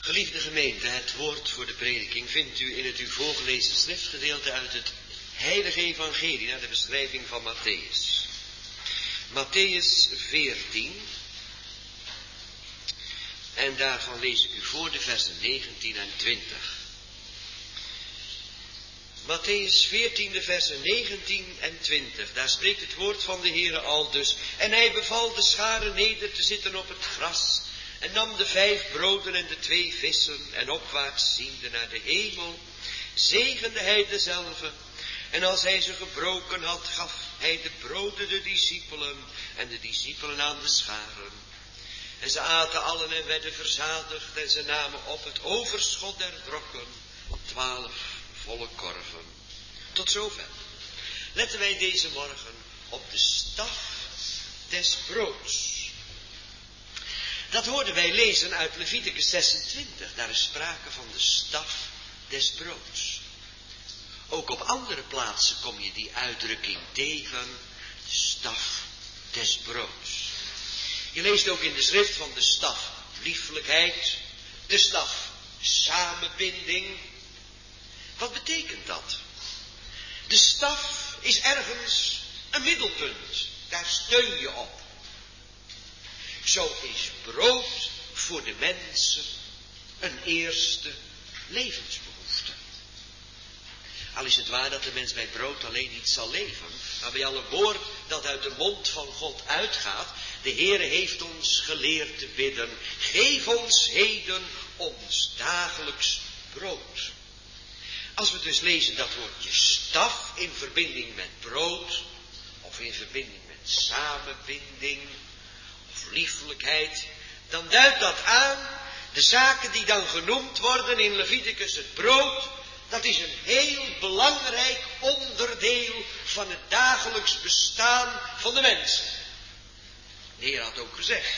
Geliefde gemeente, het woord voor de prediking vindt u in het u voorgelezen schriftgedeelte uit het Heilige Evangelie naar de beschrijving van Mattheüs. Mattheüs 14. En daarvan lees ik u voor de versen 19 en 20. Mattheüs 14, de versen 19 en 20. Daar spreekt het woord van de Heere aldus. En hij beval de schare neder te zitten op het gras. En nam de 5 broden en de 2 vissen. En opwaarts ziende naar de hemel, zegende hij dezelve. En als hij ze gebroken had, gaf hij de broden de discipelen. En de discipelen aan de scharen. En ze aten allen en werden verzadigd. En ze namen op het overschot der brokken 12 volle korven. Tot zover. Letten wij deze morgen op de staf des broods. Dat hoorden wij lezen uit Leviticus 26. Daar is sprake van de staf des broods. Ook op andere plaatsen kom je die uitdrukking tegen, de staf des broods. Je leest ook in de schrift van de staf liefelijkheid, de staf samenbinding. Wat betekent dat? De staf is ergens een middelpunt. Daar steun je op. Zo is brood voor de mensen een eerste levensbehoefte. Al is het waar dat de mens bij brood alleen niet zal leven, maar bij alle woord dat uit de mond van God uitgaat. De Heere heeft ons geleerd te bidden. Geef ons heden ons dagelijks brood. Als we dus lezen dat woordje staf in verbinding met brood, of in verbinding met samenbinding, of liefelijkheid, dan duidt dat aan de zaken die dan genoemd worden in Leviticus. Het brood, dat is een heel belangrijk onderdeel van het dagelijks bestaan van de mensen. De Heer had ook gezegd,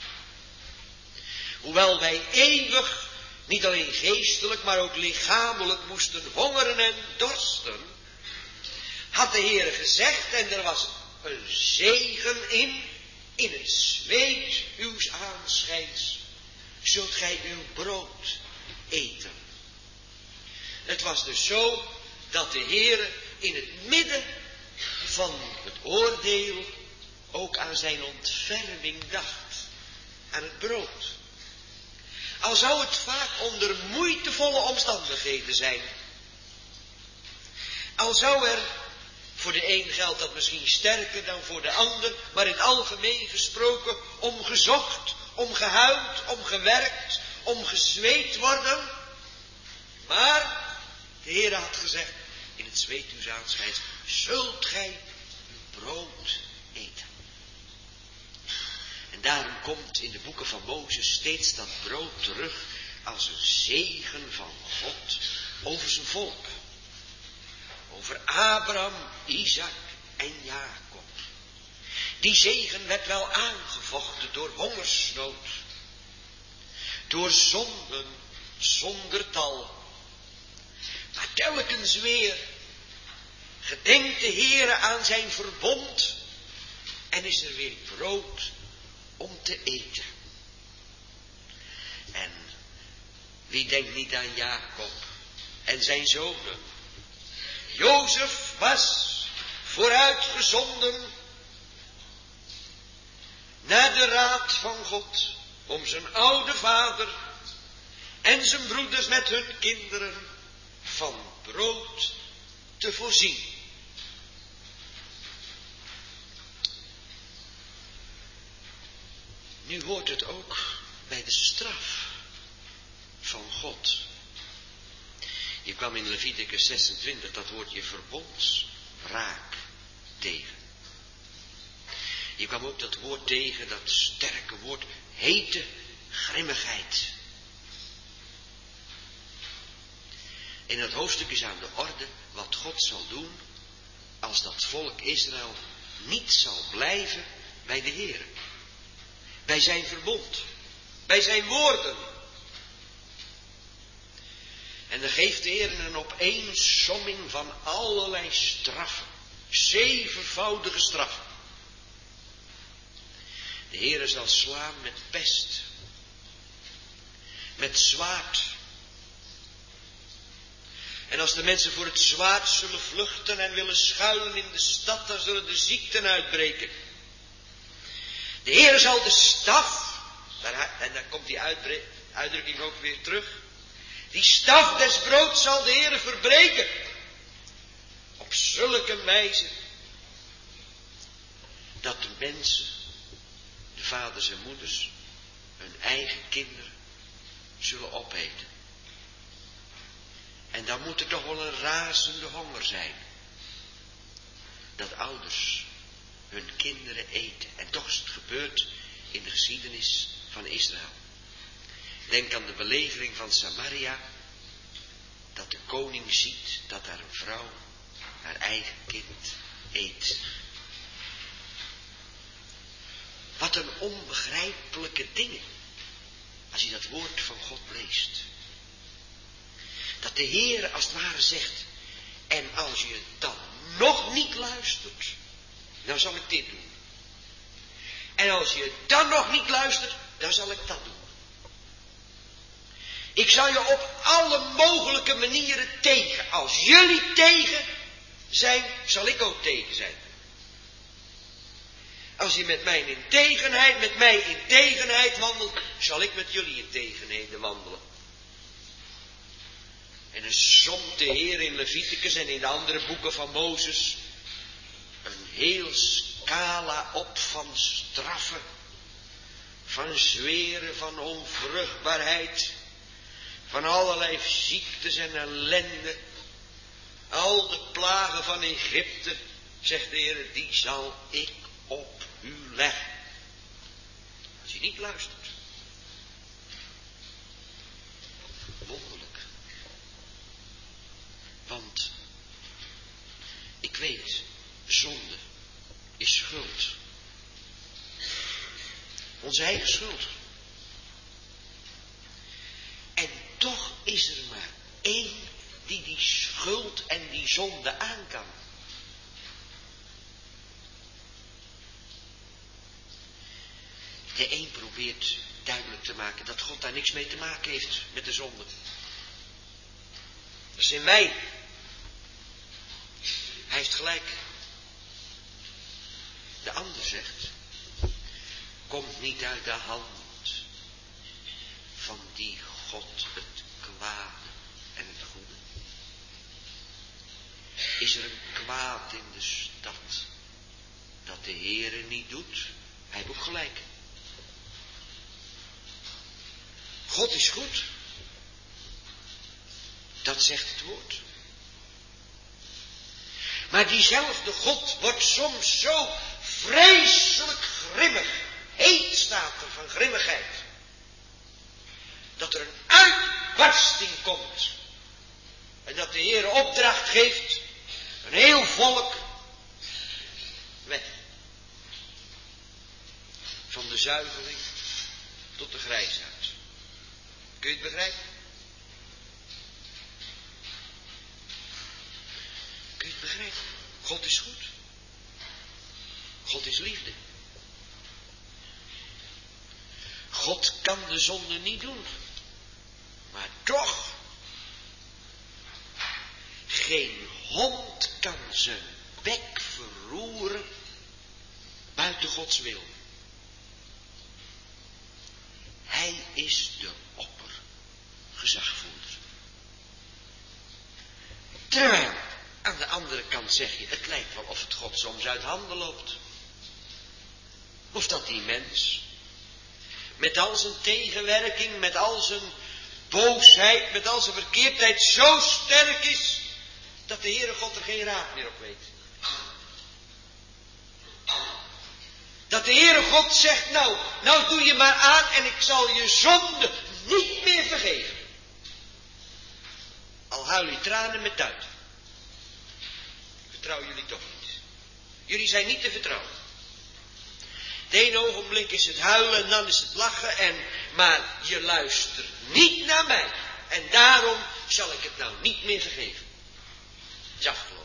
hoewel wij eeuwig, niet alleen geestelijk, maar ook lichamelijk moesten hongeren en dorsten, had de Heer gezegd, en er was een zegen in het zweet uws aanschijns zult gij uw brood eten. Het was dus zo dat de Heer in het midden van het oordeel ook aan zijn ontferming dacht, aan het brood. Al zou het vaak onder moeitevolle omstandigheden zijn. Al zou er, voor de een geldt dat misschien sterker dan voor de ander, maar in het algemeen gesproken, om gezocht, om gehuild, om gewerkt, om gezweet worden. Maar de Heer had gezegd, in het zweet uws aanschijns zult gij uw brood eten. En daarom komt in de boeken van Mozes steeds dat brood terug als een zegen van God over zijn volk. Over Abraham, Isaac en Jacob. Die zegen werd wel aangevochten door hongersnood. Door zonden zonder tal. Maar telkens weer gedenkt de Heere aan zijn verbond. En is er weer brood om te eten. En wie denkt niet aan Jacob en zijn zonen? Jozef was vooruitgezonden naar de raad van God om zijn oude vader en zijn broeders met hun kinderen van brood te voorzien. Nu hoort het ook bij de straf van God. Je kwam in Leviticus 26 dat woordje verbondsraak tegen. Je kwam ook dat woord tegen, dat sterke woord, hete grimmigheid. In het hoofdstuk is aan de orde wat God zal doen als dat volk Israël niet zal blijven bij de Heer. Bij zijn verbond, bij zijn woorden. En dan geeft de Heer een opeensomming van allerlei straffen. 7voudige straffen. De Heer zal slaan met pest. met zwaard. En als de mensen voor het zwaard zullen vluchten en willen schuilen in de stad, dan zullen de ziekten uitbreken. De Heer zal de staf, en dan komt die uitdrukking ook weer terug. Die staf des broods zal de Heer verbreken. Op zulke wijze dat de mensen, de vaders en moeders, hun eigen kinderen zullen opeten. En dan moet er toch wel een razende honger zijn. Dat ouders hun kinderen eten. En toch is het gebeurd in de geschiedenis van Israël. Denk aan de belegering van Samaria. Dat de koning ziet dat daar een vrouw haar eigen kind eet. Wat een onbegrijpelijke dingen. Als je dat woord van God leest. Dat de Heer als het ware zegt. En als je dan nog niet luistert. Dan zal ik dit doen. En als je dan nog niet luistert. Dan zal ik dat doen. Ik zal je op alle mogelijke manieren tegen. Als jullie tegen zijn, zal ik ook tegen zijn. Als je met mij in tegenheid wandelt, zal ik met jullie in tegenheden wandelen. En dan somt de Heer in Leviticus en in de andere boeken van Mozes een heel scala op van straffen, van zweren, van onvruchtbaarheid, van allerlei ziektes en ellende. Al de plagen van Egypte, zegt de Heer, die zal ik op u leggen. Als je niet luistert. Wonderlijk. Want ik weet, zonde is schuld. Onze eigen schuld. En toch is er maar één die schuld en die zonde aan kan. De een probeert duidelijk te maken dat God daar niks mee te maken heeft met de zonde. Dat zijn wij. Hij heeft gelijk. De ander zegt, komt niet uit de hand van die God het kwade en het goede. Is er een kwaad in de stad dat de Heere niet doet? Hij heeft ook gelijk. God is goed. Dat zegt het woord. Maar diezelfde God wordt soms zo vreselijk grimmig. Heet staat er van grimmigheid. Dat er een uitbarsting komt. En dat de Heer opdracht geeft. Een heel volk. Weg. Van de zuigeling tot de grijsaard. Kun je het begrijpen? Kun je het begrijpen? God is goed. God is liefde. God kan de zonde niet doen. Maar toch. Geen hond kan zijn bek verroeren buiten Gods wil. Hij is de oppergezagvoerder. Terwijl, aan de andere kant zeg je, het lijkt wel of het God soms uit handen loopt. Of dat die mens, met al zijn tegenwerking, met al zijn boosheid, met al zijn verkeerdheid zo sterk is, dat de Heere God er geen raad meer op weet. Dat de Heere God zegt, nou doe je maar aan en ik zal je zonde niet meer vergeven. Al huil je tranen met tuiten. Ik vertrouw jullie toch niet. Jullie zijn niet te vertrouwen. Het ene ogenblik is het huilen en dan is het lachen maar je luistert niet naar mij. En daarom zal ik het nou niet meer vergeven. Het is afgelopen.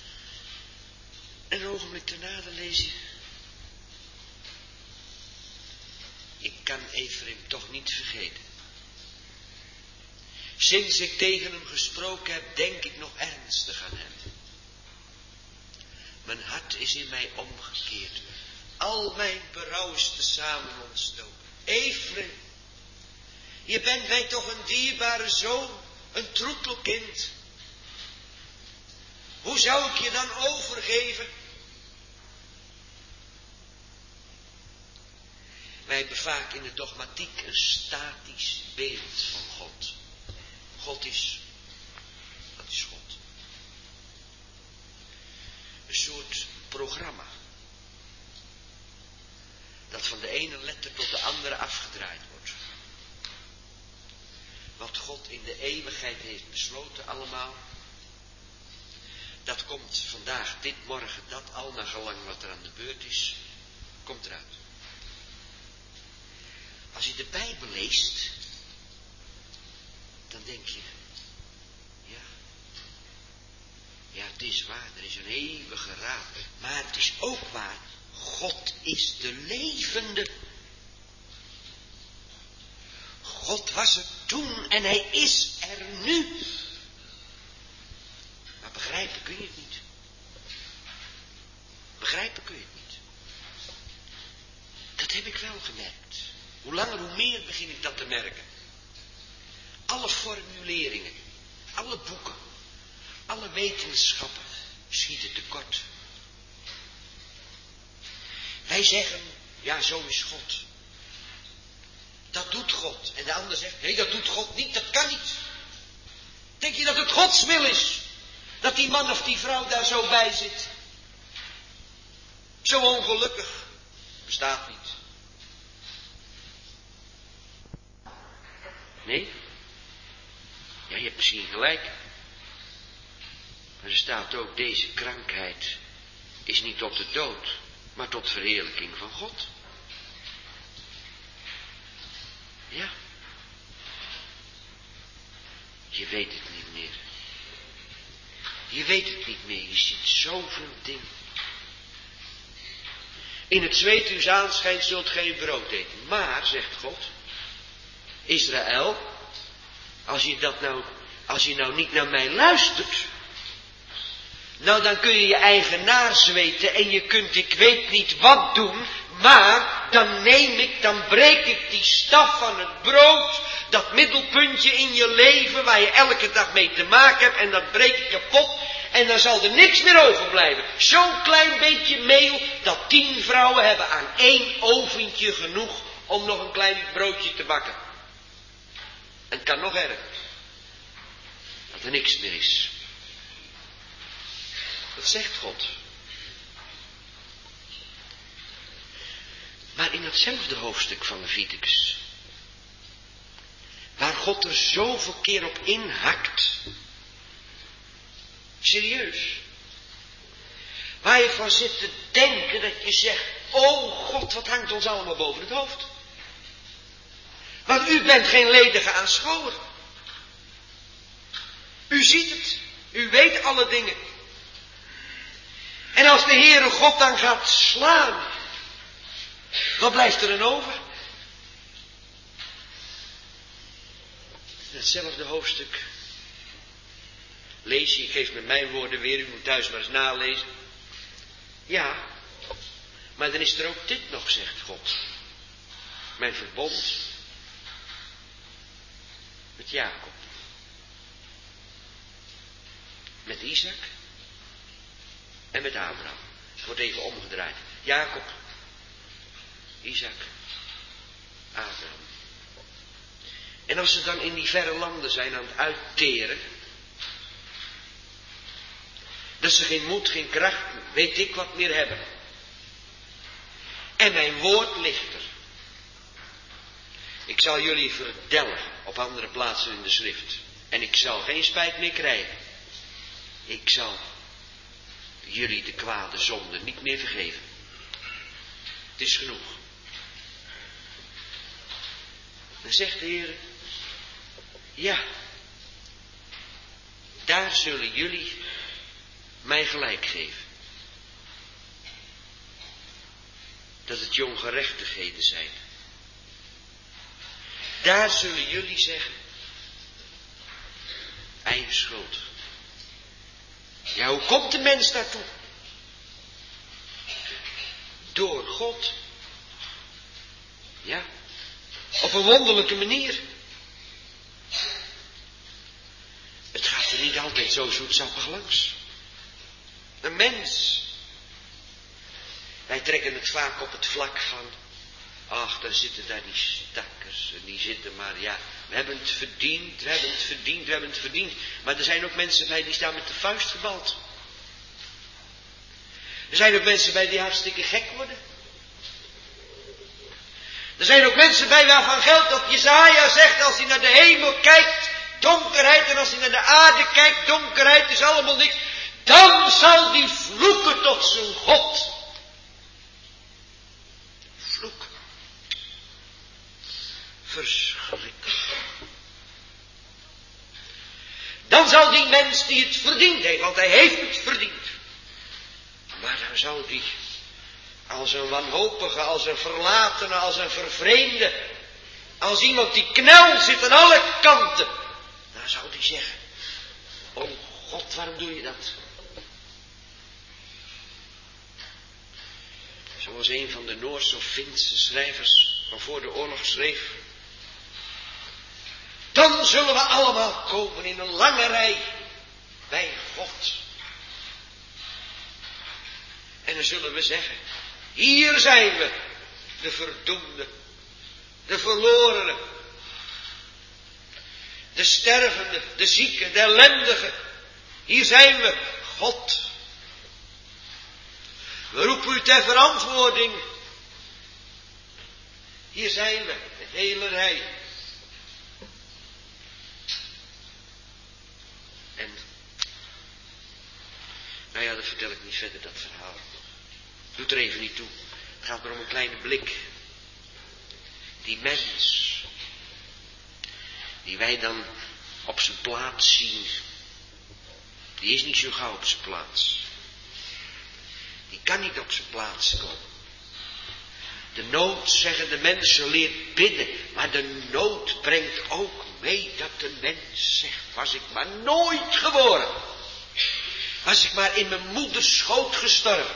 Een ogenblik daarna dan lees je. Ik kan Efraïm toch niet vergeten. Sinds ik tegen hem gesproken heb, denk ik nog ernstig aan hem. Mijn hart is in mij omgekeerd. Al mijn berouw is tezamen ontstoken. Efraïm, je bent mij toch een dierbare zoon, een troetelkind. Hoe zou ik je dan overgeven? Wij hebben vaak in de dogmatiek een statisch beeld van God. God is, dat is God. Een soort programma. Dat van de ene letter tot de andere afgedraaid wordt. Wat God in de eeuwigheid heeft besloten allemaal. Dat komt vandaag, dit, morgen, dat, al naar gelang wat er aan de beurt is, komt eruit. Als je de Bijbel leest, dan denk je, ja, het is waar, er is een eeuwige raad. Maar het is ook waar, God is de levende. God was er toen en hij is er nu. Maar begrijpen kun je het niet. Begrijpen kun je het niet. Dat heb ik wel gemerkt. Hoe langer hoe meer begin ik dat te merken. Alle formuleringen, alle boeken, alle wetenschappen schieten tekort. Wij zeggen, ja, zo is God. Dat doet God. En de ander zegt, nee, dat doet God niet, dat kan niet. Denk je dat het Gods wil is? Dat die man of die vrouw daar zo bij zit? Zo ongelukkig. Bestaat niet. Nee? Ja, je hebt misschien gelijk. Maar er staat ook, deze krankheid is niet tot de dood, maar tot verheerlijking van God. Ja. Je weet het niet meer. Je weet het niet meer. Je ziet zoveel dingen. In het zweet uws aanschijnt zult geen brood eten. Maar, zegt God, Israël, als je nou niet naar mij luistert, nou dan kun je je eigenaar zweten en je kunt ik weet niet wat doen, maar dan breek ik die staf van het brood, dat middelpuntje in je leven waar je elke dag mee te maken hebt, en dat breek ik kapot en dan zal er niks meer overblijven. Zo'n klein beetje meel dat 10 vrouwen hebben aan 1 oventje genoeg om nog een klein broodje te bakken. En het kan nog erger. Dat er niks meer is. Dat zegt God. Maar in datzelfde hoofdstuk van Leviticus, waar God er zoveel keer op inhakt, serieus, waar je van zit te denken dat je zegt, oh God, wat hangt ons allemaal boven het hoofd. Want u bent geen ledige aanschouwer. U ziet het, u weet alle dingen. En als de Heere God dan gaat slaan, wat blijft er dan over? In hetzelfde hoofdstuk lees je, ik geef met mijn woorden weer, u moet thuis maar eens nalezen. Ja, maar dan is er ook dit nog, zegt God. Mijn verbond met Jacob. Met Isaac en met Abraham. Het wordt even omgedraaid. Jacob, Isaac, Abraham. En als ze dan in die verre landen zijn aan het uitteren, dat ze geen moed, geen kracht, weet ik wat meer hebben. En mijn woord ligt er. Ik zal jullie verdelgen op andere plaatsen in de schrift. En ik zal geen spijt meer krijgen. Ik zal jullie de kwade zonde niet meer vergeven. Het is genoeg. Dan zegt de Heer, ja, daar zullen jullie mij gelijk geven. Dat het je ongerechtigheden zijn. Daar zullen jullie zeggen, eigen schuld. Ja, hoe komt de mens daartoe? Door God. Ja, op een wonderlijke manier. Het gaat er niet altijd zo zoetsappig langs. Een mens. Wij trekken het vaak op het vlak van, ach, daar zitten daar die stakkers en die zitten maar, ja, we hebben het verdiend, we hebben het verdiend, we hebben het verdiend. Maar er zijn ook mensen bij die staan met de vuist gebald. Er zijn ook mensen bij die hartstikke gek worden. Er zijn ook mensen bij waarvan geldt dat Jesaja zegt, als hij naar de hemel kijkt, donkerheid, en als hij naar de aarde kijkt, donkerheid, is allemaal niks. Dan zal die vloeken tot zijn God. Vloek. Verschrikkelijk. Dan zal die mens die het verdiend heeft, want hij heeft het verdiend. Maar dan zal die als een wanhopige, als een verlatene, als een vervreemde, als iemand die knel zit aan alle kanten, dan zou die zeggen, oh God, waarom doe je dat? Zoals een van de Noorse of Finse schrijvers van voor de oorlog schreef. Dan zullen we allemaal komen in een lange rij bij God. En dan zullen we zeggen, hier zijn we, de verdoemden, de verlorenen, de stervenden, de zieken, de ellendigen. Hier zijn we, God. We roepen u ter verantwoording. Hier zijn we, de hele rij. En, nou ja, dat vertel ik niet verder, dat verhaal. Doet er even niet toe. Het gaat maar om een kleine blik. Die mens, die wij dan op zijn plaats zien, die is niet zo gauw op zijn plaats. Die kan niet op zijn plaats komen. De nood, zeggen de mensen, leert bidden. Maar de nood brengt ook mee dat de mens zegt, was ik maar nooit geboren. Was ik maar in mijn moeders schoot gestorven.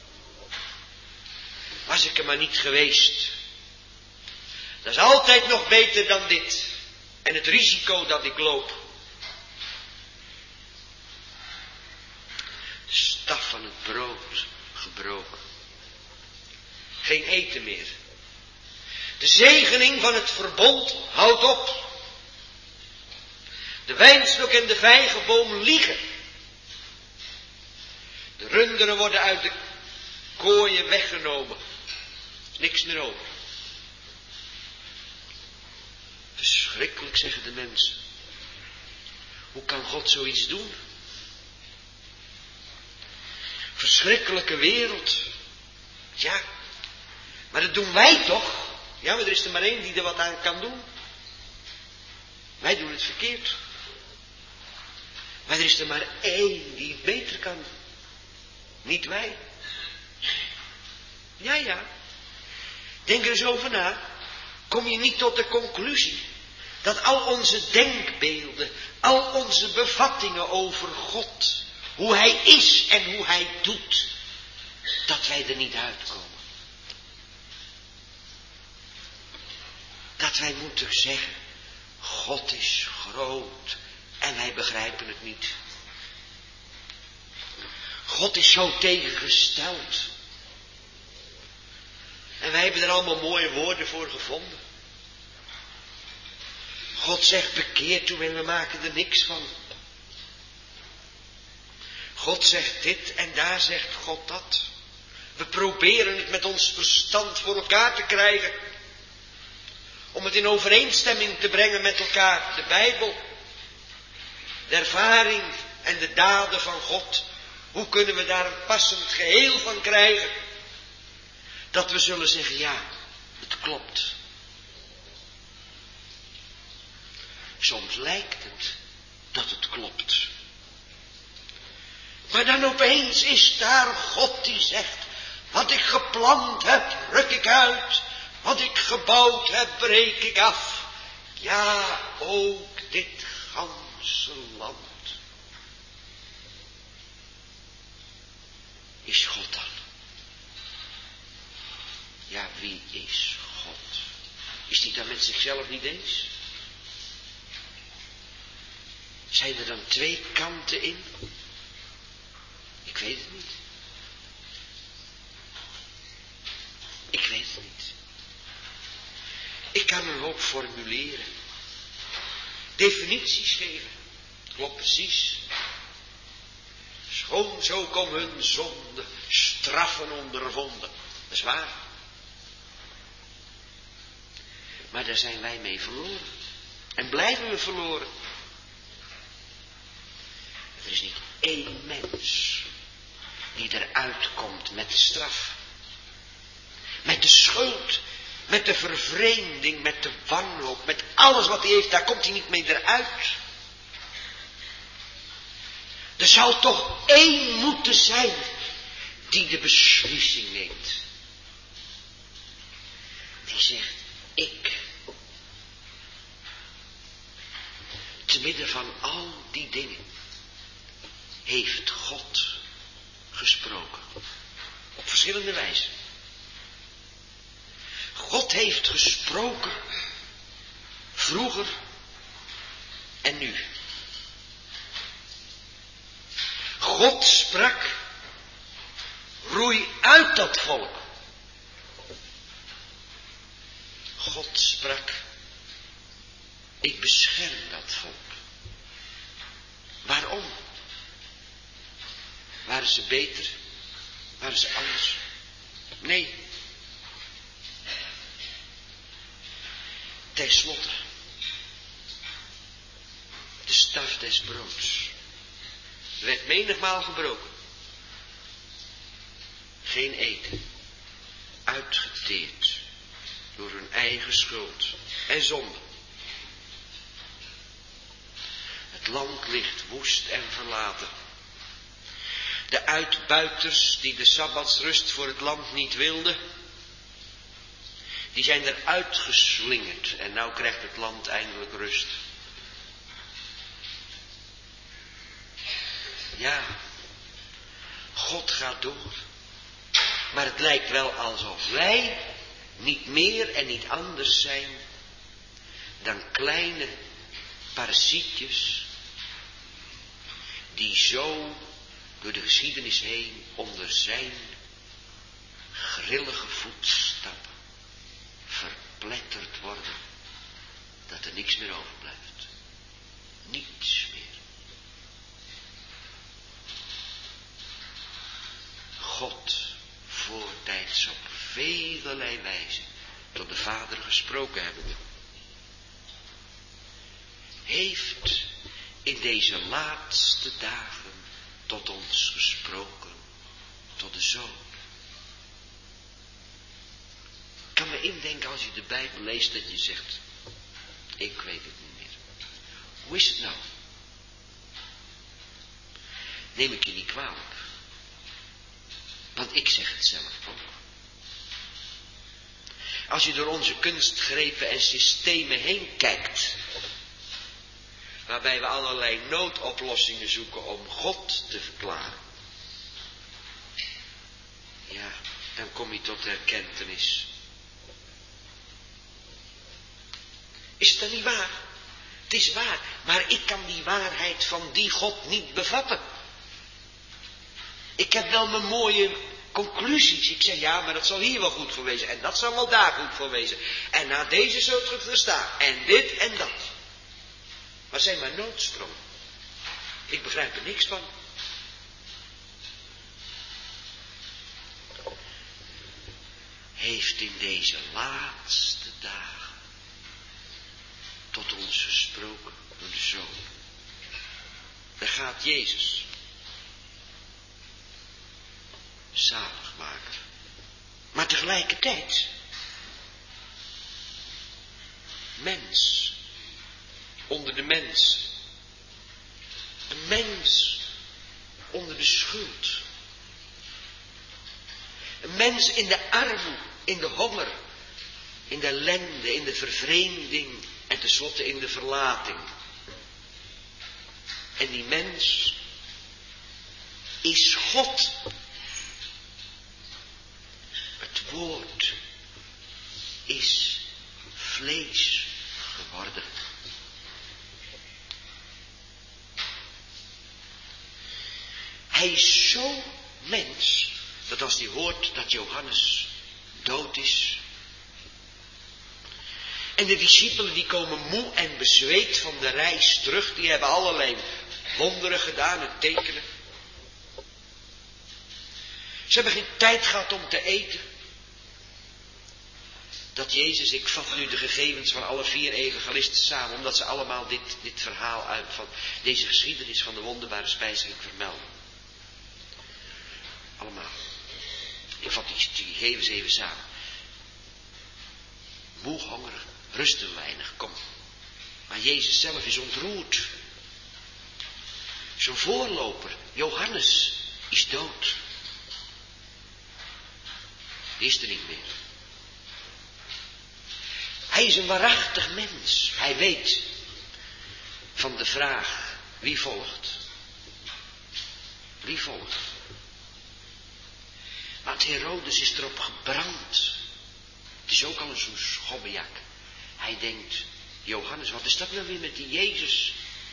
Was ik er maar niet geweest. Dat is altijd nog beter dan dit. En het risico dat ik loop. De staf van het brood gebroken. Geen eten meer. De zegening van het verbond houdt op. De wijnstok en de vijgenboom liegen. De runderen worden uit de kooien weggenomen. Niks meer over. Verschrikkelijk, zeggen de mensen. Hoe kan God zoiets doen? Verschrikkelijke wereld. Ja, maar dat doen wij toch? Ja, maar er is er maar één die er wat aan kan doen. Wij doen het verkeerd. Maar er is er maar één die het beter kan. Niet wij. Ja. Denk er eens over na. Kom je niet tot de conclusie dat al onze denkbeelden, al onze bevattingen over God, hoe Hij is en hoe Hij doet, dat wij er niet uitkomen. Dat wij moeten zeggen, God is groot en wij begrijpen het niet. God is zo tegengesteld. En wij hebben er allemaal mooie woorden voor gevonden. God zegt bekeer toe en we maken er niks van. God zegt dit en daar zegt God dat. We proberen het met ons verstand voor elkaar te krijgen. Om het in overeenstemming te brengen met elkaar. De Bijbel. De ervaring en de daden van God. Hoe kunnen we daar een passend geheel van krijgen? Dat we zullen zeggen, ja, het klopt. Soms lijkt het dat het klopt. Maar dan opeens is daar God die zegt, wat ik geplant heb, ruk ik uit. Wat ik gebouwd heb, breek ik af. Ja, ook dit ganse land is God dan. Ja, wie is God? Is die dan met zichzelf niet eens? Zijn er dan twee kanten in? Ik weet het niet. Ik weet het niet. Ik kan een hoop formuleren. Definities geven. Klopt precies. Schoon zo kom hun zonde straffen ondervonden. Dat is waar. Maar daar zijn wij mee verloren. En blijven we verloren. Er is niet één mens die eruit komt met de straf. Met de schuld. Met de vervreemding. Met de wanhoop. Met alles wat hij heeft. Daar komt hij niet mee eruit. Er zal toch één moeten zijn die de beslissing neemt. Die zegt, ik. Te midden van al die dingen heeft God gesproken. Op verschillende wijzen. God heeft gesproken. Vroeger en nu. God sprak. Roei uit dat volk. God sprak. Ik bescherm dat volk. Waarom? Waren ze beter? Waren ze anders? Nee. Ten slotte. De staf des broods werd menigmaal gebroken. Geen eten. Uitgeteerd. Door hun eigen schuld en zonde. Het land ligt woest en verlaten. De uitbuiters die de sabbatsrust voor het land niet wilden, die zijn er uitgeslingerd en nou krijgt het land eindelijk rust. Ja, God gaat door. Maar het lijkt wel alsof wij niet meer en niet anders zijn dan kleine parasietjes die zo door de geschiedenis heen onder zijn grillige voetstappen verpletterd worden, dat er niks meer overblijft. Niets meer. God voortijds op velelei wijze tot de Vader gesproken hebben, heeft in deze laatste dagen tot ons gesproken, tot de Zoon. Ik kan me indenken als je de Bijbel leest dat je zegt, ik weet het niet meer. Hoe is het nou? Neem ik je niet kwalijk. Want ik zeg het zelf ook. Als je door onze kunstgrepen en systemen heen kijkt, waarbij we allerlei noodoplossingen zoeken om God te verklaren, ja, dan kom je tot de erkentenis. Is het dan niet waar? Het is waar, maar ik kan die waarheid van die God niet bevatten. Ik heb wel mijn mooie conclusies. Ik zeg, ja, maar dat zal hier wel goed voor wezen. En dat zal wel daar goed voor wezen. En na deze zult ge verstaan. En dit en dat. Maar zijn maar noodsprongen. Ik begrijp er niks van. Heeft in deze laatste dagen tot ons gesproken door de Zoon. Daar gaat Jezus. Zalig maken. Maar tegelijkertijd mens onder de mens. Een mens onder de schuld. Een mens in de armoede, in de honger, in de ellende, in de vervreemding en tenslotte in de verlating. En die mens is God. Het woord is vlees geworden. Hij is zo mens, dat als hij hoort dat Johannes dood is, en de discipelen die komen moe en bezweet van de reis terug, die hebben allerlei wonderen gedaan en tekenen. Ze hebben geen tijd gehad om te eten. Dat Jezus, ik vat nu de gegevens van alle 4 evangelisten samen, omdat ze allemaal dit verhaal uit van deze geschiedenis van de wonderbare spijziging vermelden. Allemaal. Ik vat die gegevens even samen. Moe, hongerig, rusten weinig, kom. Maar Jezus zelf is ontroerd. Zijn voorloper, Johannes, is dood. Die is er niet meer. Hij is een waarachtig mens. Hij weet van de vraag, wie volgt? Wie volgt? Want Herodes is erop gebrand. Het is ook al een zo'n schobbejak. Hij denkt, Johannes, wat is dat nou weer met die Jezus?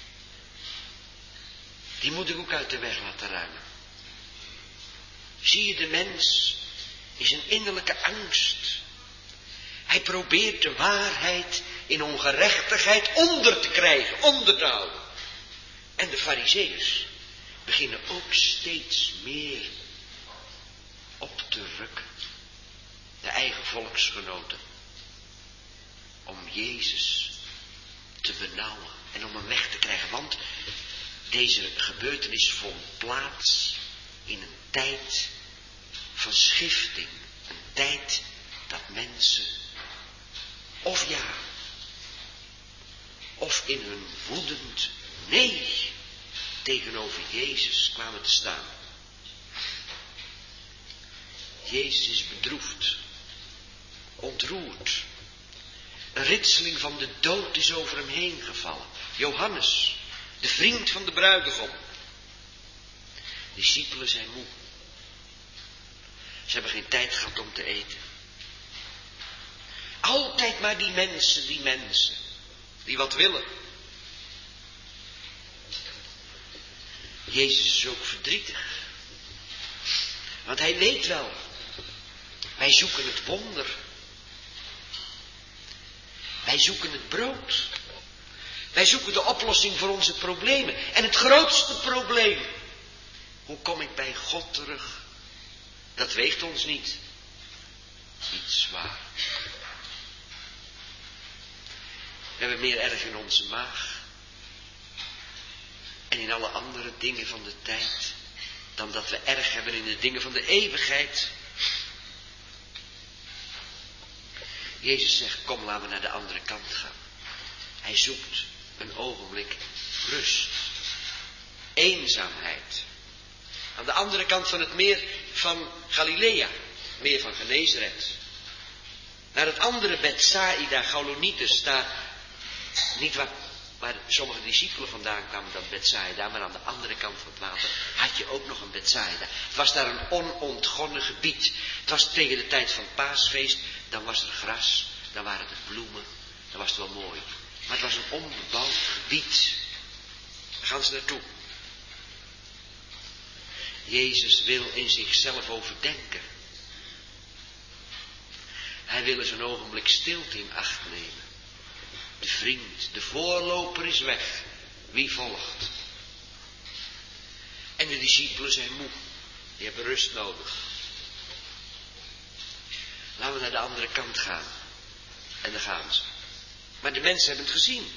Die moet ik ook uit de weg laten ruimen. Zie je, de mens is een innerlijke angst. Hij probeert de waarheid in ongerechtigheid onder te krijgen, onder te houden. En de Farizeeërs beginnen ook steeds meer op te rukken. De eigen volksgenoten. Om Jezus te benauwen en om hem weg te krijgen. Want deze gebeurtenis vond plaats in een tijd van schifting. Een tijd dat mensen of ja, of in hun woedend nee tegenover Jezus kwamen te staan. Jezus is bedroefd, ontroerd. Een ritseling van de dood is over hem heen gevallen. Johannes, de vriend van de bruidegom. Discipelen zijn moe. Ze hebben geen tijd gehad om te eten. Altijd maar die mensen, die wat willen. Jezus is ook verdrietig. Want hij weet wel, wij zoeken het wonder. Wij zoeken het brood. Wij zoeken de oplossing voor onze problemen. En het grootste probleem, hoe kom ik bij God terug? Dat weegt ons niet zwaar. We hebben meer erg in onze maag. En in alle andere dingen van de tijd. Dan dat we erg hebben in de dingen van de eeuwigheid. Jezus zegt, kom, laten we naar de andere kant gaan. Hij zoekt een ogenblik rust. Eenzaamheid. Aan de andere kant van het meer van Galilea. Meer van Genezaret. Naar het andere Bethsaida, Gaulonitis, daar niet waar sommige discipelen vandaan kwamen, dat Bethsaida, maar aan de andere kant van het water had je ook nog een Bethsaida. Het was daar een onontgonnen gebied. Het was tegen de tijd van het paasfeest, dan was er gras, dan waren er bloemen, dan was het wel mooi. Maar het was een onbebouwd gebied. Daar gaan ze naartoe. Jezus wil in zichzelf overdenken. Hij wil eens een ogenblik stilte in acht nemen. De vriend, de voorloper is weg. Wie volgt? En de discipelen zijn moe. Die hebben rust nodig. Laten we naar de andere kant gaan. En daar gaan ze. Maar de mensen hebben het gezien.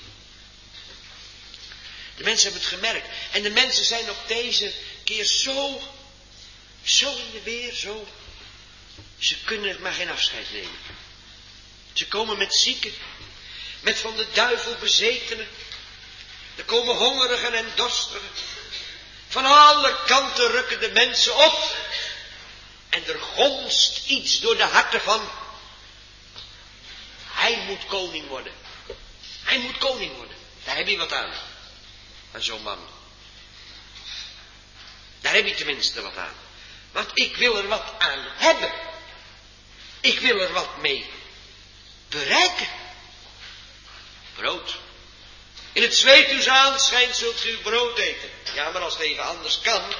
De mensen hebben het gemerkt. En de mensen zijn op deze keer zo in de weer, zo. Ze kunnen maar geen afscheid nemen. Ze komen met zieken. Met van de duivel bezetenen. Er komen hongerigen en dorstigen. Van alle kanten rukken de mensen op. En er gonst iets door de harten van. Hij moet koning worden. Hij moet koning worden. Daar heb je wat aan zo'n man. Daar heb je tenminste wat aan. Want ik wil er wat aan hebben. Ik wil er wat mee bereiken. Brood. In het zweet uws aanschijnt zult u brood eten. Ja, maar als het even anders kan.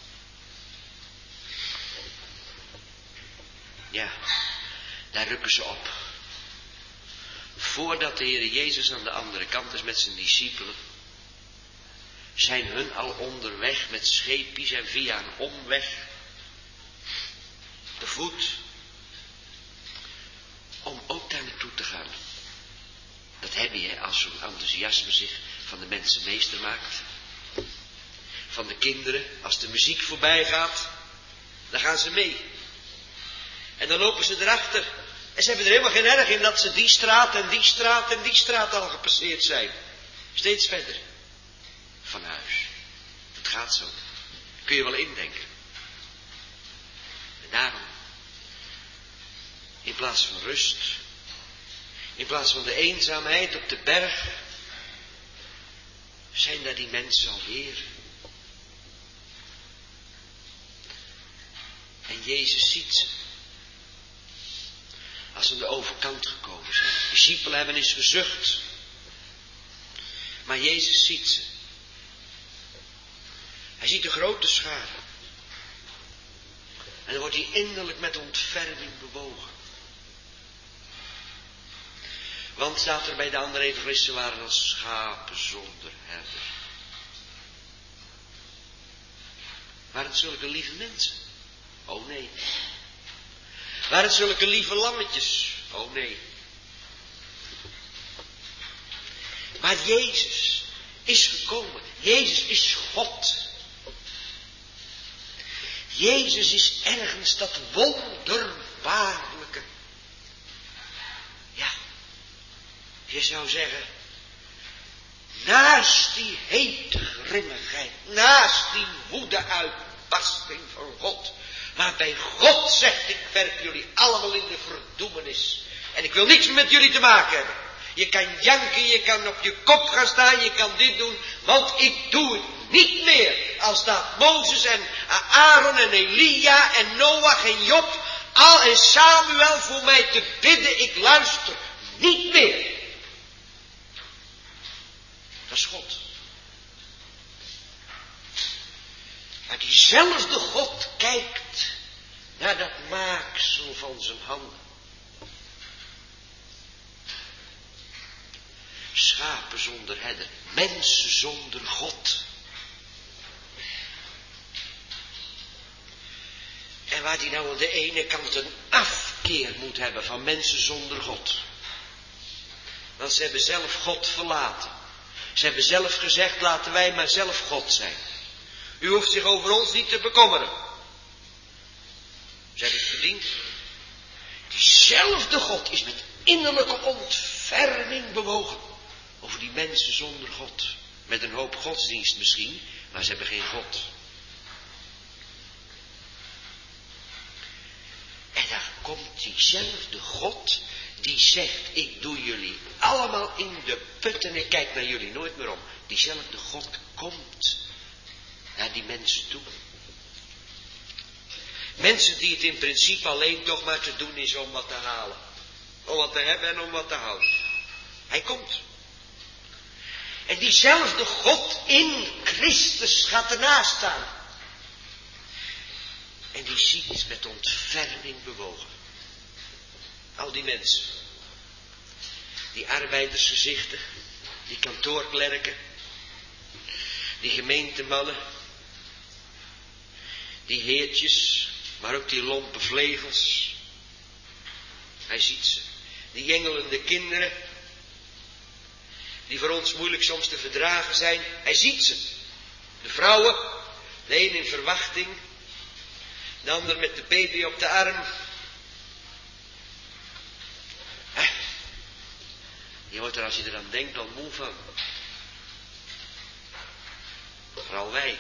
Ja, daar rukken ze op. Voordat de Heer Jezus aan de andere kant is met zijn discipelen, zijn hun al onderweg met scheepjes en via een omweg, te voet, om ook daar naartoe te gaan. Dat heb je als zo'n enthousiasme zich van de mensen meester maakt. Van de kinderen, als de muziek voorbij gaat, dan gaan ze mee. En dan lopen ze erachter. En ze hebben er helemaal geen erg in dat ze die straat en die straat en die straat al gepasseerd zijn. Steeds verder. Van huis. Dat gaat zo. Kun je wel indenken. En daarom, in plaats van rust, in plaats van de eenzaamheid op de berg, zijn daar die mensen alweer. En Jezus ziet ze. Als ze aan de overkant gekomen zijn. De discipelen hebben eens gezucht. Maar Jezus ziet ze. Hij ziet de grote schare. En dan wordt hij innerlijk met ontferming bewogen. Want staat er bij de andere evangelisten waren als schapen zonder herder. Waren het zulke lieve mensen? Oh nee. Waren het zulke lieve lammetjes? Oh nee. Maar Jezus is gekomen. Jezus is God. Jezus is ergens dat wonderbaarlijke. Ja, je zou zeggen, naast die hete grimmigheid, naast die woede-uitbarsting van God, waarbij God zegt, ik werp jullie allemaal in de verdoemenis. En ik wil niks meer met jullie te maken hebben. Je kan janken, je kan op je kop gaan staan, je kan dit doen, want ik doe het niet meer. Als staat Mozes en Aaron en Elia en Noach en Job, al en Samuel voor mij te bidden, ik luister niet meer. Dat is God. Maar diezelfde God kijkt naar dat maaksel van zijn handen. Schapen zonder herder, mensen zonder God. En waar die nou aan de ene kant een afkeer moet hebben van mensen zonder God. Want ze hebben zelf God verlaten. Ze hebben zelf gezegd, laten wij maar zelf God zijn. U hoeft zich over ons niet te bekommeren. Ze hebben het verdiend. Diezelfde God is met innerlijke ontferming bewogen over die mensen zonder God. Met een hoop godsdienst misschien, maar ze hebben geen God. En daar komt diezelfde God die zegt, ik doe jullie allemaal in de put en ik kijk naar jullie nooit meer om. Diezelfde God komt naar die mensen toe. Mensen die het in principe alleen toch maar te doen is om wat te halen. Om wat te hebben en om wat te houden. Hij komt. En diezelfde God in Christus gaat ernaast staan. En die ziet met ontferming bewogen. Al die mensen. Die arbeidersgezichten. Die kantoorklerken. Die gemeentemannen. Die heertjes. Maar ook die lompe vlegels. Hij ziet ze. Die jengelende kinderen. Die voor ons moeilijk soms te verdragen zijn. Hij ziet ze. De vrouwen. De een in verwachting. De ander met de baby op de arm. Je wordt er als je er aan denkt al moe van. Vooral wij.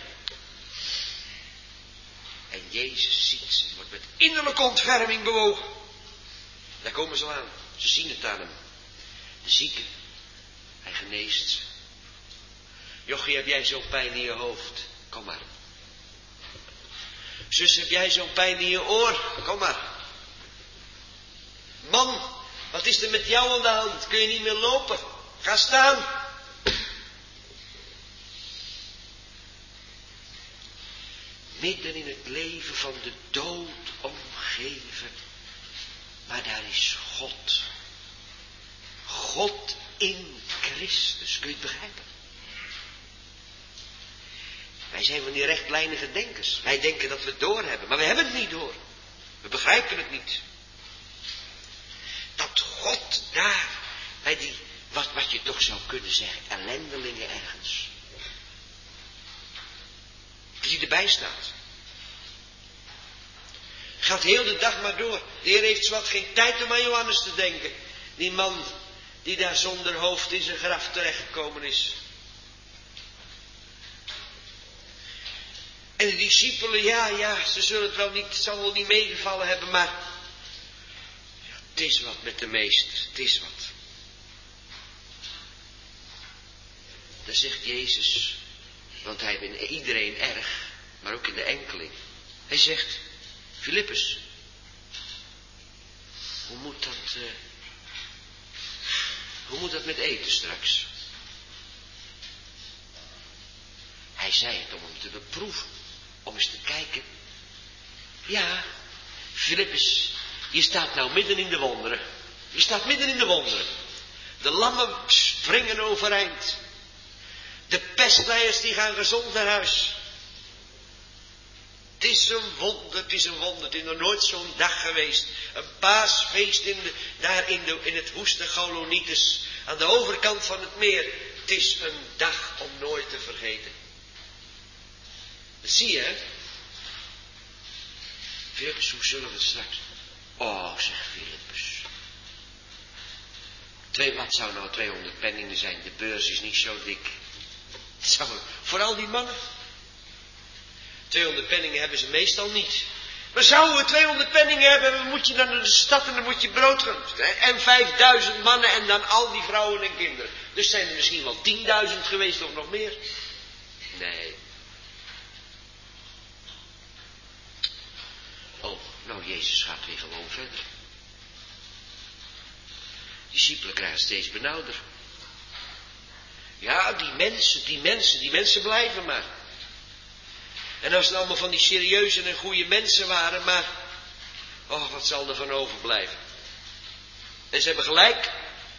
En Jezus ziet ze. Wordt met innerlijke ontferming bewogen. Daar komen ze aan. Ze zien het aan hem. De zieken. Hij geneest ze. Jochie, heb jij zo'n pijn in je hoofd? Kom maar. Zus, heb jij zo'n pijn in je oor? Kom maar. Man, wat is er met jou aan de hand? Kun je niet meer lopen? Ga staan. Midden in het leven van de dood omgeven. Maar daar is God. God in Christus. Kun je het begrijpen? Wij zijn van die rechtlijnige denkers. Wij denken dat we het doorhebben, maar we hebben het niet door. We begrijpen het niet. Dat God daar, bij die, wat je toch zou kunnen zeggen, ellendelingen ergens. Die erbij staat. Gaat heel de dag maar door. De Heer heeft zowat geen tijd om aan Johannes te denken. Die man die daar zonder hoofd in zijn graf terechtgekomen is. En de discipelen, ja, ze zullen het wel niet, het zal wel niet meegevallen hebben, maar ja, het is wat met de meester, het is wat. Dan zegt Jezus, want hij is in iedereen erg, maar ook in de enkeling. Hij zegt, Filippus, hoe moet dat met eten straks? Hij zei het om hem te beproeven, om eens te kijken. Ja, Filippus, je staat nou midden in de wonderen. Je staat midden in de wonderen. De lammen springen overeind. De pestleiders die gaan gezond naar huis. Het is een wonder, het is een wonder. Het is nog nooit zo'n dag geweest. Een paasfeest in het woeste Gaulonitis. Aan de overkant van het meer. Het is een dag om nooit te vergeten. Dat zie je, hè? Filippus, hoe zullen we het straks? Oh, zegt Filippus. Wat zou nou 200 penningen zijn? De beurs is niet zo dik. Vooral die mannen. 200 penningen hebben ze meestal niet. Maar zouden we 200 penningen hebben, dan moet je dan naar de stad en dan moet je brood gaan. En 5000 mannen en dan al die vrouwen en kinderen. Dus zijn er misschien wel 10.000 geweest of nog meer. Nee. Oh, nou Jezus gaat weer gewoon verder. Discipelen krijgen steeds benauwder. Ja, die mensen blijven maar. En als het allemaal van die serieuze en goede mensen waren, maar, oh, wat zal er van overblijven? En ze hebben gelijk.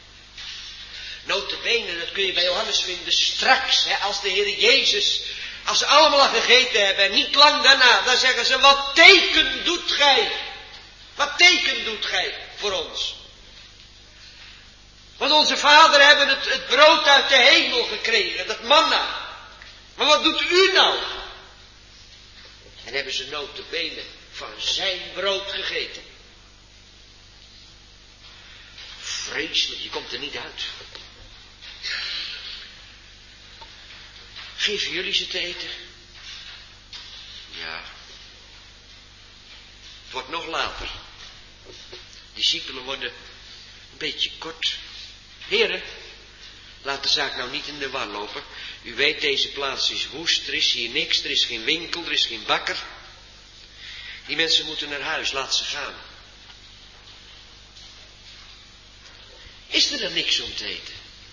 Nota bene, dat kun je bij Johannes vinden, straks, hè, als de Heer Jezus, als ze allemaal al gegeten hebben en niet lang daarna, dan zeggen ze, wat teken doet gij? Wat teken doet gij voor ons? Want onze vaderen hebben het brood uit de hemel gekregen, dat manna. Maar wat doet u nou? En hebben ze nota bene van zijn brood gegeten. Vreselijk, je komt er niet uit. Geven jullie ze te eten? Ja. Het wordt nog later. Discipelen worden een beetje kort. Heren, laat de zaak nou niet in de war lopen. U weet, deze plaats is woest, er is hier niks, er is geen winkel, er is geen bakker. Die mensen moeten naar huis, laat ze gaan. Is er dan niks om te eten?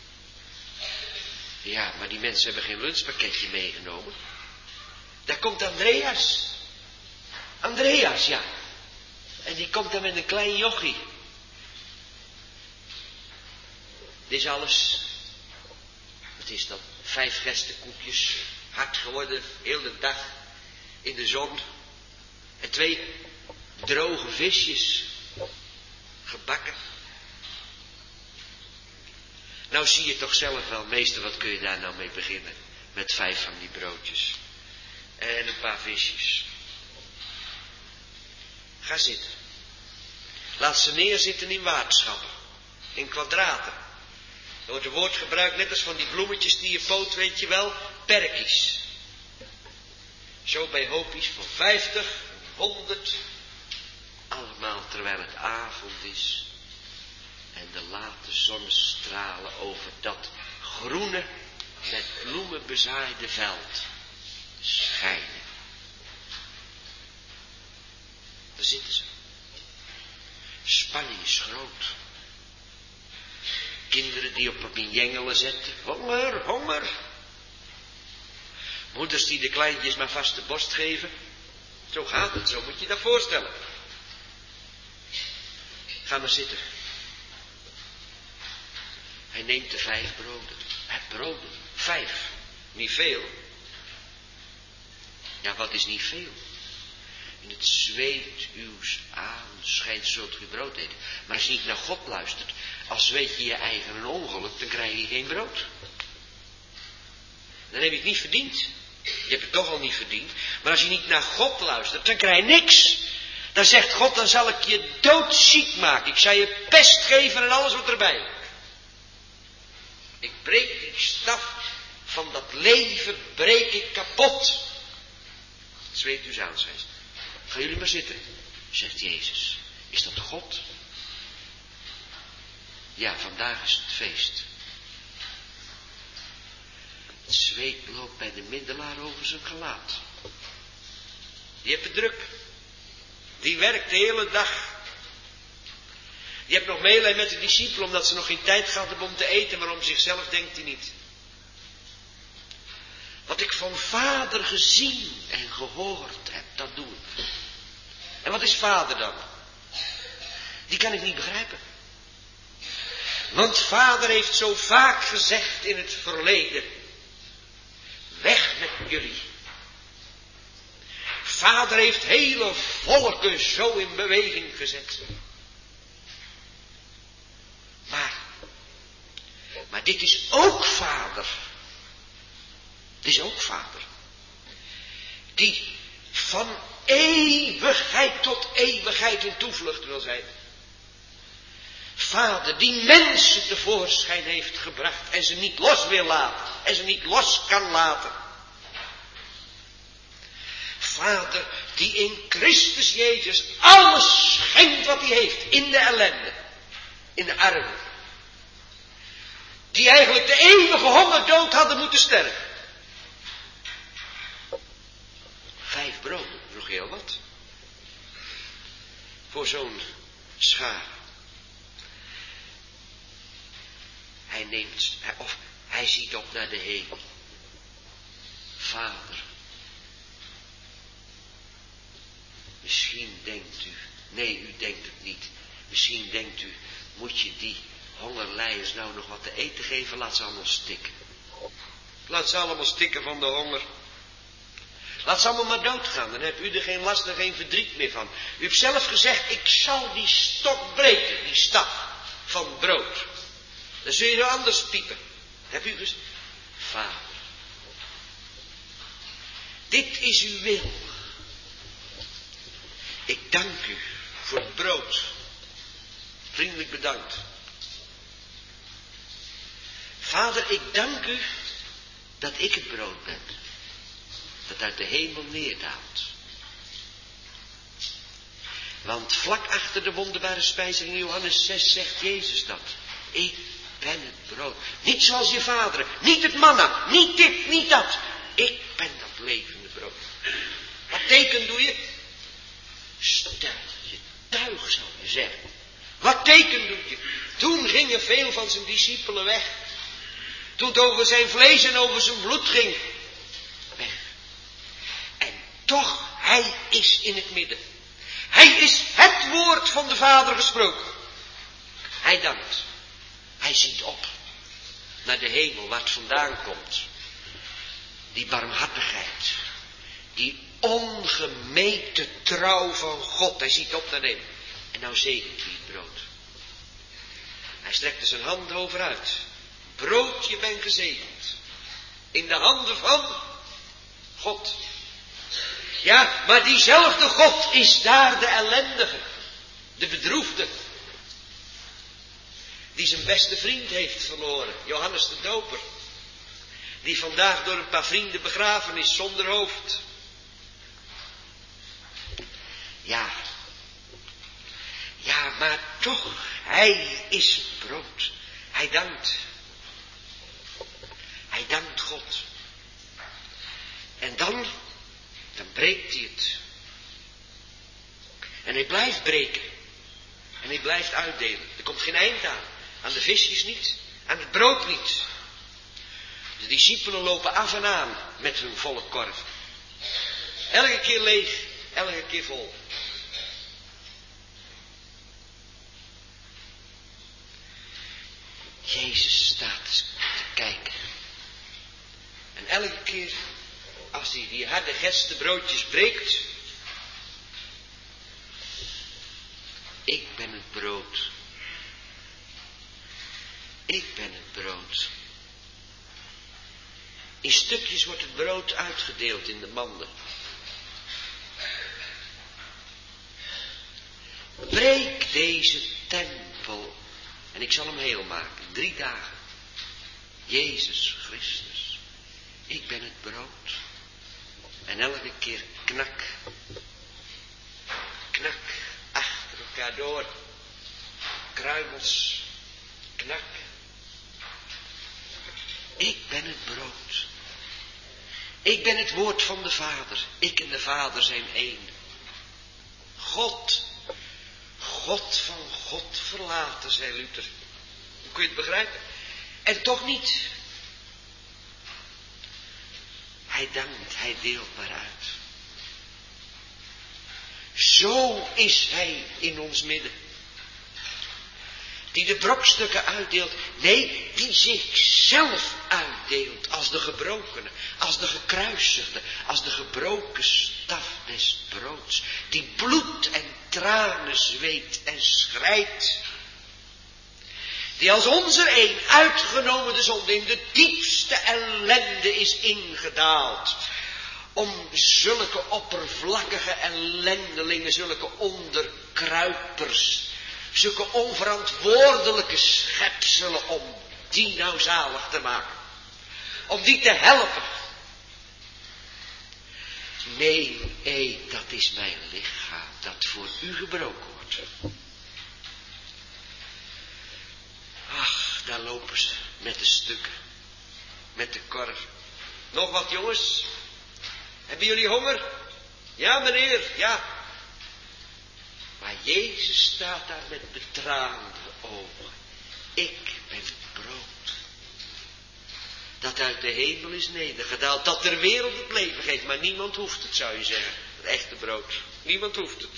Ja, maar die mensen hebben geen lunchpakketje meegenomen. Daar komt Andreas. Andreas, ja. En die komt dan met een klein jochie. Dit is alles. Wat is dat? 5 gerstekoekjes. Hard geworden, heel de dag. In de zon. En 2 droge visjes. Gebakken. Nou zie je toch zelf wel, meester, wat kun je daar nou mee beginnen? Met 5 van die broodjes. En een paar visjes. Ga zitten. Laat ze neerzitten in waterschappen. In kwadraten. Er wordt een woord gebruikt, net als van die bloemetjes die je poot, weet je wel. Perkies. Zo bij hoopjes van 50, 100. Allemaal terwijl het avond is. En de late zonnestralen over dat groene, met bloemen bezaaide veld schijnen. Daar zitten ze. Spanning is groot. Kinderen die op papinjengelen zetten. Honger, honger. Moeders die de kleintjes maar vast de borst geven. Zo gaat het, zo moet je dat voorstellen. Ga maar zitten. Hij neemt de 5 broden. Broden, 5. Niet veel. Ja, wat is niet veel? In het zweet uws aanschijnt zult u brood eten. Maar als je niet naar God luistert, als weet je je eigen een ongeluk, dan krijg je geen brood. Dan heb je het niet verdiend. Je hebt het toch al niet verdiend. Maar als je niet naar God luistert, dan krijg je niks. Dan zegt God, dan zal ik je doodziek maken. Ik zal je pest geven en alles wat erbij hoort. Ik breek die staf van dat leven, breek ik kapot. Het zweet uws aanschijnt. Gaan jullie maar zitten, zegt Jezus. Is dat God? Ja, vandaag is het feest. Het zweet loopt bij de middelaar over zijn gelaat. Die heeft het druk. Die werkt de hele dag. Die heeft nog meelij met de discipelen, omdat ze nog geen tijd gehad hebben om te eten, maar om zichzelf denkt hij niet. Wat ik van Vader gezien en gehoord heb, dat doe ik. En wat is Vader dan? Die kan ik niet begrijpen. Want Vader heeft zo vaak gezegd in het verleden: weg met jullie. Vader heeft hele volken zo in beweging gezet. Maar dit is ook Vader. Dit is ook Vader. Die van eeuwigheid tot eeuwigheid in toevlucht wil zijn. Vader die mensen tevoorschijn heeft gebracht en ze niet los wil laten. En ze niet los kan laten. Vader die in Christus Jezus alles schenkt wat hij heeft. In de ellende. In de armen. Die eigenlijk de eeuwige hongerdood hadden moeten sterven. 5 broden, nog heel wat. Voor zo'n schaar. Hij ziet op naar de hemel. Vader. Misschien denkt u, nee, u denkt het niet. Misschien denkt u, moet je die hongerlijers nou nog wat te eten geven? Laat ze allemaal stikken. Laat ze allemaal stikken van de honger. Laat ze allemaal maar doodgaan. Dan hebt u er geen last en geen verdriet meer van. U hebt zelf gezegd, ik zal die stok breken, die staf van brood. Dan zul je anders piepen. Heb u gezegd? Vader. Dit is uw wil. Ik dank u voor het brood. Vriendelijk bedankt. Vader, ik dank u dat ik het brood ben. Dat uit de hemel neerdaalt. Want vlak achter de wonderbare spijzing in Johannes 6 zegt Jezus dat. Ik ben het brood. Niet zoals je vader. Niet het manna. Niet dit, niet dat. Ik ben dat levende brood. Wat teken doe je? Stel je tuig, zou je zeggen. Wat teken doe je? Toen gingen veel van zijn discipelen weg. Toen het over zijn vlees en over zijn bloed ging. Weg. En toch, hij is in het midden. Hij is het woord van de Vader gesproken. Hij dankt. Hij ziet op naar de hemel waar het vandaan komt. Die barmhartigheid. Die ongemeten trouw van God. Hij ziet op naar de hemel. En nou zegent hij het brood. Hij strekte zijn hand over uit. Brood, je bent gezegend. In de handen van God. Ja, maar diezelfde God is daar de ellendige. De bedroefde. Die zijn beste vriend heeft verloren. Johannes de Doper. Die vandaag door een paar vrienden begraven is zonder hoofd. Ja. Ja, maar toch. Hij is het brood. Hij dankt. God. En dan breekt hij het. En hij blijft breken. En hij blijft uitdelen. Er komt geen eind aan. Aan de visjes niet. Aan het brood niet. De discipelen lopen af en aan met hun volle korf. Elke keer leeg, elke keer vol. Jezus staat te kijken. En elke keer als hij die harde gerste broodjes breekt. Ik ben het brood. Ik ben het brood. In stukjes wordt het brood uitgedeeld in de manden. Breek deze tempel en ik zal hem heel maken. 3 dagen. Jezus Christus. Ik ben het brood. En elke keer knak. Knak. Achter elkaar door. Kruimels. Knak. Ik ben het brood. Ik ben het woord van de Vader. Ik en de Vader zijn één. God. God van God verlaten, zei Luther. Hoe kun je het begrijpen? En toch niet. Hij dankt, hij deelt maar uit. Zo is hij in ons midden. Die de brokstukken uitdeelt. Nee, die zichzelf uitdeelt als de gebrokene, als de gekruisigde, als de gebroken staf des broods. Die bloed en tranen zweet en schrijdt. Die als onze een uitgenomen de zonde in de diepste ellende is ingedaald. Om zulke oppervlakkige ellendelingen, zulke onderkruipers, zulke onverantwoordelijke schepselen, om die nou zalig te maken. Om die te helpen. Neem, eet, dat is mijn lichaam, dat voor u gebroken wordt. Ach, daar lopen ze met de stukken, met de korf. Nog wat, jongens? Hebben jullie honger? Ja, meneer, ja. Maar Jezus staat daar met betraande ogen. Ik ben het brood. Dat uit de hemel is nedergedaald. Dat ter wereld het leven geeft. Maar niemand hoeft het, zou je zeggen. Het echte brood. Niemand hoeft het.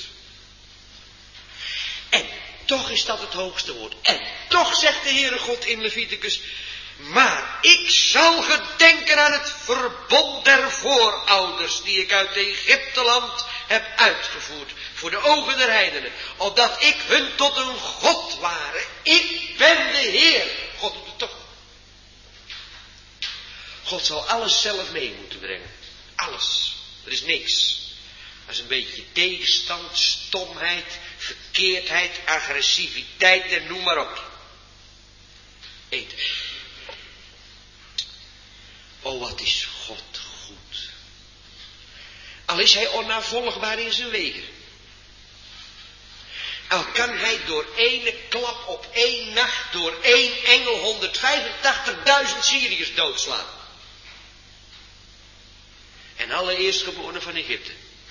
En toch is dat het hoogste woord. En toch zegt de Heere God in Leviticus. Maar ik zal gedenken aan het verbond der voorouders, die ik uit Egypteland heb uitgevoerd, voor de ogen der heidenen, opdat ik hun tot een God ware. Ik ben de Heer. God doet het toch. God zal alles zelf mee moeten brengen. Alles. Er is niks. Dat is een beetje tegenstand, stomheid, verkeerdheid, agressiviteit en noem maar op. Eten. Oh, wat is God goed. Al is hij onnavolgbaar in zijn wegen. Al kan hij door ene klap op 1 nacht, door 1 engel 185.000 Syriërs doodslaan. En alle eerstgeborenen van Egypte.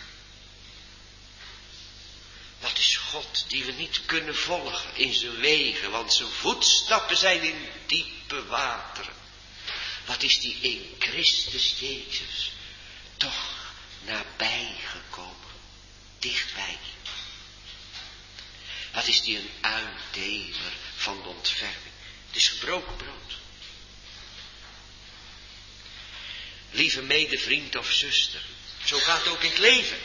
Dat is God die we niet kunnen volgen in zijn wegen, want zijn voetstappen zijn in diepe wateren. Wat is die in Christus Jezus toch nabij gekomen, dichtbij. Wat is die een uitdeler van de ontferming. Het is gebroken brood. Lieve medevriend of zuster, zo gaat het ook in het leven.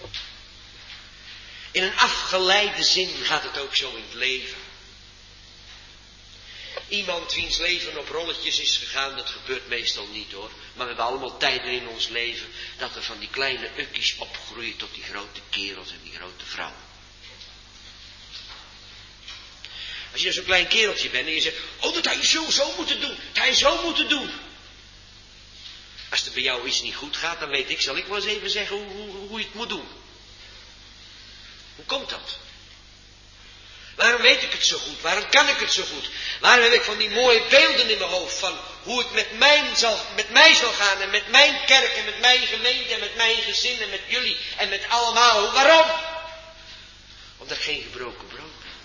In een afgeleide zin gaat het ook zo in het leven. Iemand wiens leven op rolletjes is gegaan, dat gebeurt meestal niet hoor. Maar we hebben allemaal tijden in ons leven dat er van die kleine ukkies opgroeien tot die grote kerels en die grote vrouwen. Als je zo'n klein kereltje bent en je zegt, oh dat hij zo moeten doen, dat hij zo moeten doen. Als er bij jou iets niet goed gaat, dan weet ik, zal ik wel eens even zeggen hoe je het moet doen. Hoe komt dat? Waarom weet ik het zo goed? Waarom kan ik het zo goed? Waarom heb ik van die mooie beelden in mijn hoofd van hoe het met mij zal gaan en met mijn kerk en met mijn gemeente en met mijn gezin en met jullie en met allemaal. Waarom? Omdat ik geen gebroken brood ben.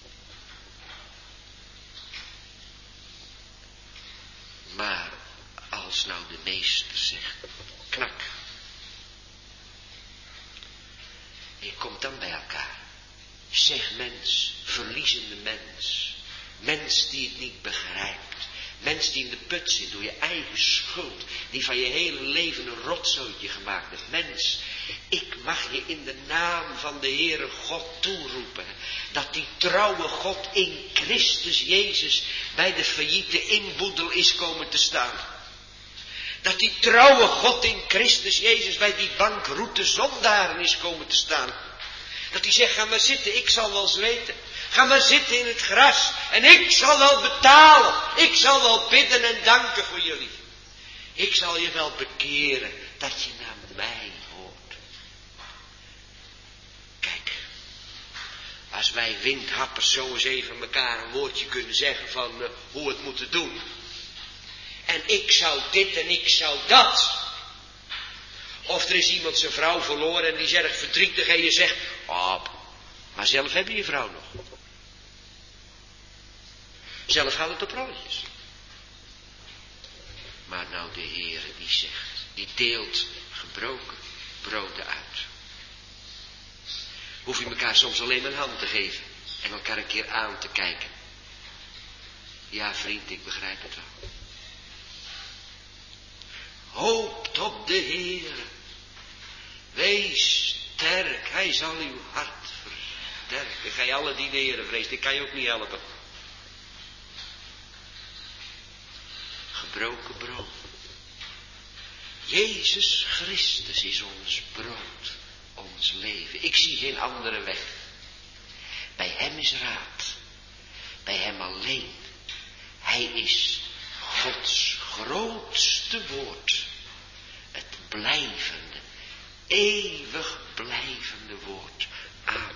Maar als nou de meester zegt, knak, je komt dan bij elkaar. Zeg mens, verliezende mens, mens die het niet begrijpt, mens die in de put zit door je eigen schuld, die van je hele leven een rotzooitje gemaakt hebt. Mens, ik mag je in de naam van de Heere God toeroepen, dat die trouwe God in Christus Jezus bij de failliete inboedel is komen te staan. Dat die trouwe God in Christus Jezus bij die bankroete zondaren is komen te staan. Dat hij zegt, ga maar zitten, ik zal wel zweten. Ga maar zitten in het gras en ik zal wel betalen. Ik zal wel bidden en danken voor jullie. Ik zal je wel bekeren dat je naar mij hoort. Kijk, als wij windhappers zo eens even elkaar een woordje kunnen zeggen van hoe we het moeten doen. En ik zou dit en ik zou dat. Of er is iemand zijn vrouw verloren en die is erg verdrietig en je zegt, maar zelf heb je je vrouw nog. Zelf gaat het op rolletjes. Maar nou de Heere die zegt, die deelt gebroken broden uit. Hoef je elkaar soms alleen een hand te geven en elkaar een keer aan te kijken. Ja vriend, ik begrijp het wel. Hoopt op de Heere. Wees sterk, hij zal uw hart versterken. Ga je alle dieneren vreest, ik kan je ook niet helpen. Gebroken brood. Jezus Christus is ons brood, ons leven. Ik zie geen andere weg. Bij hem is raad. Bij hem alleen. Hij is Gods grootste woord. Het blijvende, eeuwig blijvende woord. Amen.